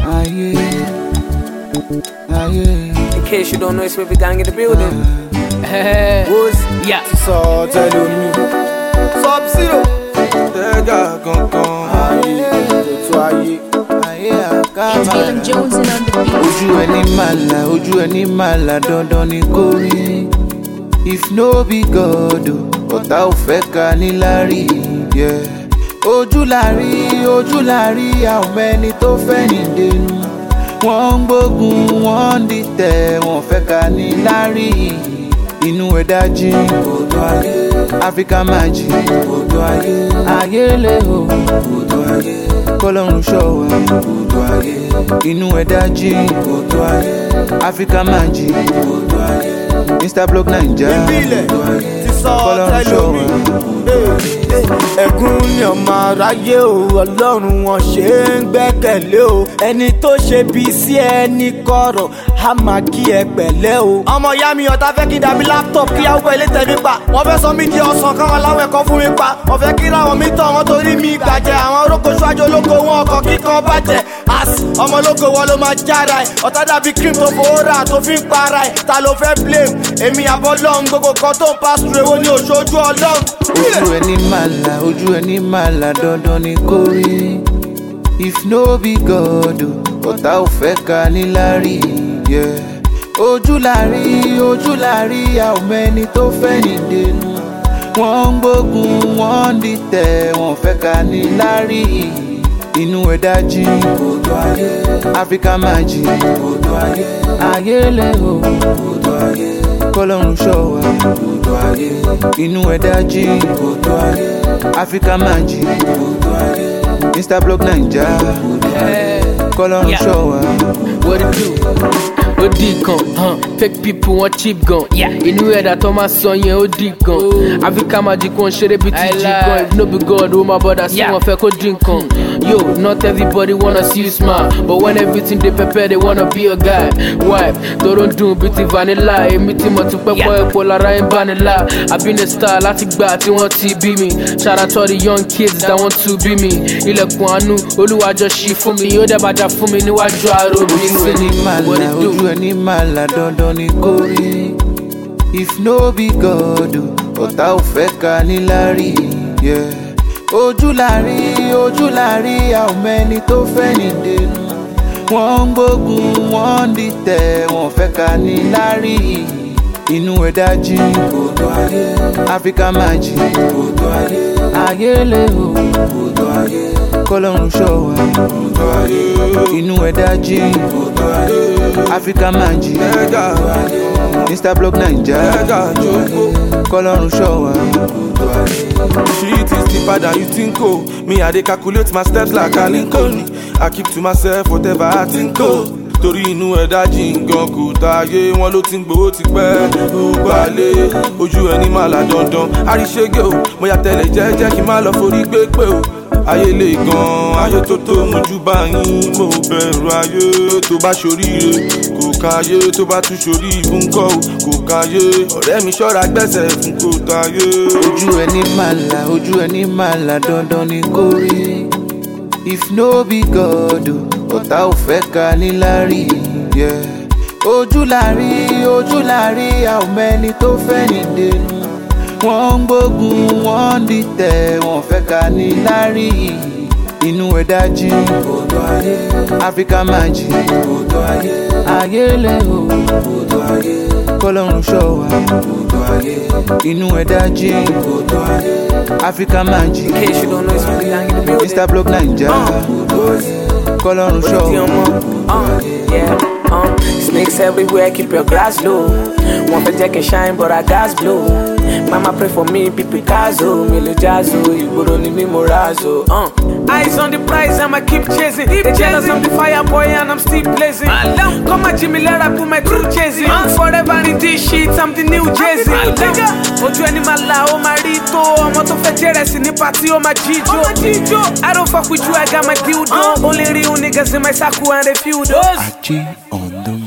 In case you don't know, it's Baby Gang in the building. Who's Yeah. so tell me? Sub-Zero. Tega kankan. It's Dylan Jones in on the beat. Ojú ẹni màlà dandan ni kò rí. If no be God, ọ̀tá ò fẹ́ ká níláárí. Ojú la rí àwọn mẹ́ni tó fẹ́ ní dẹnu. Wọ́n ń gbógun, wọ́n ń dìtẹ̀, wọ́n fẹ́ ká níláárí. Inú ẹ̀dá jìn, odò ayé. Áfíríkà máa jìn, odò ayé. Ayé lè o, odò ayé. Kọ́lọ́run ṣọ́ wa, odò ayé. Inú ẹ̀dá jìn, odò ayé. Áfíríkà máa jìn, odò ayé. Mr. Block Naija, odò ayé. Kọ́lọ́run ṣọ́ wa. Ẹ̀gún ni ọmọ aráyé o, Ọlọ́run wọn ṣe ń gbẹ́kẹ̀lé o. Ẹni tó ṣe bí sí ẹni kọ̀rọ̀, a máa kí ẹ pẹ̀lẹ́ o. Ọmọ ìyá mi ọ̀tá fẹ́ kí n dàbí laptop kí yàwó ilé tẹ̀ mí pa. Wọ́n fẹ́ sọ mí di ọ̀sán káwọn aláwọ̀ ẹ̀kọ́ fún mi pa. Wọ́n fẹ́ kí láwọn mi tọ̀ wọ́n torí mi gbàjẹ́. Àwọn orókò ṣáájú olóko wọn ọkọ̀ kíkan bàjẹ́. Ọmọ ológo wọn ló máa jára ẹ̀. Ọ̀tá dàbí cream tó fowó rà tó fi ń para ẹ̀. Ta ló fẹ́ blame? Èmi àbọ̀ lọ́hùn gbogbo kan tó ń pass through èwo ni òṣojú Ọlọ́run. Ojú ẹni màlà dandan ni kò rí. If no be God, ọ̀tá ò fẹ́ ká níláárí. Ojú la rí àwọn mẹ́ni tó fẹ́ ní dẹnu. Wọ́n ń gbógun, wọ́n ń dìtẹ̀, wọ́n fẹ́ ká níláárí. Inú ẹ̀dá jìn, odò ayé. Áfíríkà máa jìn, odò ayé. Ayé lè o, odò ayé. Kọ́lọ́run ṣọ́ wa, odò ayé. Inú ẹ̀dá jìn, odò ayé. Áfíríkà máa jìn, odò ayé. Mr. Block Naija, odò ayé. Kọ́lọ́run ṣọ́ wa. What it do? Ó di kan, fake people wọn cheap gan. Inú ẹ̀dá tó máa sọ yẹn ó di kan. Áfíríkà máa jí kan ṣeré bí ti jí kan. If no be God, ó máa bọ́dà sí wọn fẹ́ kó dín kan. Yo, not everybody wanna see you smile, but when everything dey prepare, they wanna be a guy. Why? Tó ń dùn bí ti vanilla. Èmi tí mo ti pẹ́ pọ́ epo lára ń bá ni lá. I been a star láti gbà tí wọ́n ti bí mi. Shout out to all the young kids that want to be me. Ilẹ̀kùn àánú, Olúwa jọ ṣí fún mi. Ó dẹ̀ bàjá fún mi níwájú àròbí mi. Ojú ẹni màlà dandan ni kò rí. If no be God, ọ̀tá ò fẹ́ ká níláárí. Ojú la rí àwọn mẹ́ni tó fẹ́ ní dẹnu. Wọ́n ń gbógun, wọ́n ń dìtẹ̀, wọ́n fẹ́ ká níláárí. Inú ẹ̀dá jìn, odò ayé. Áfíríkà máa jìn, odò ayé. Ayé lè o, odò ayé. Kọ́lọ́run ṣọ́ wa, odò ayé. Inú ẹ̀dá jìn, odò ayé. Áfíríkà máa jìn, odò ayé. Mr. Block Naija, odò ayé. Kọ́lọ́run ṣọ́ wa, odò ayé. Shit is deeper than you think, oh. Me, I dey calculate my steps like a Lincoln. I keep to myself whatever I think, oh. Torí inú ẹ̀dá jìn gan kò táyé. Wọ́n ló ti ń gbowó ti pẹ́ ó gbalẹ̀. Ojú ẹni màlà dandan àríṣègé o. Mo yà tẹ̀lé jẹ́jẹ́ kí n má lọ forí gbé pé o. Ayé lè gan, ayé tó mojú bá yín. Mo bẹ̀rù ayé tó bá ṣoríire kò káyé. Tó bá tún ṣorí ìbúńkọ́ o kò káyé. Ọ̀rẹ́ mi ṣọ́ra gbẹ́sẹ̀ fún kò táyé. Ojú ẹni màlà dandan ni kò rí. If no be God, ọ̀tá ò fẹ́ ká níláárí. Ojú la rí àwọn mẹ́ni tó fẹ́ ní dẹnu. Wọ́n ń gbógun, wọ́n ń dìtẹ̀, wọ́n fẹ́ ká níláárí. Inú ẹ̀dá jìn, odò ayé. Áfíríkà máa jìn, odò ayé. Ayé lè o, odò ayé. Kọ́lọ́run ṣọ́ wa, odò ayé. Inú ẹ̀dá jìn, odò ayé. Áfíríkà máa jìn, In case you don't know, it's Baby Gang in the building. Mr. Block Naija, odò ayé. Kọ́lọ́run ṣọ́ wa, Snakes everywhere, keep your grass low. One for Jack and shine, but I gas blow. Mama pray for me, pipi kazo, milo jazzo, you go only me morazo. Eyes on the prize, I'ma keep chasing. The jealous of the fire boy, and I'm still blazing. Come on, Jimmy, let I put my crew chasing. Forever in this shit, I'm the new Jay-Z. Ojú ẹni máa la, ó máa rí tó. Ọmọ tó fẹ́ jẹ́rẹ̀sì ní pàtí, ó máa jíjó. I don't fuck with you, I got my dildo. Only real niggas in my circle and they feel those. Ajé on the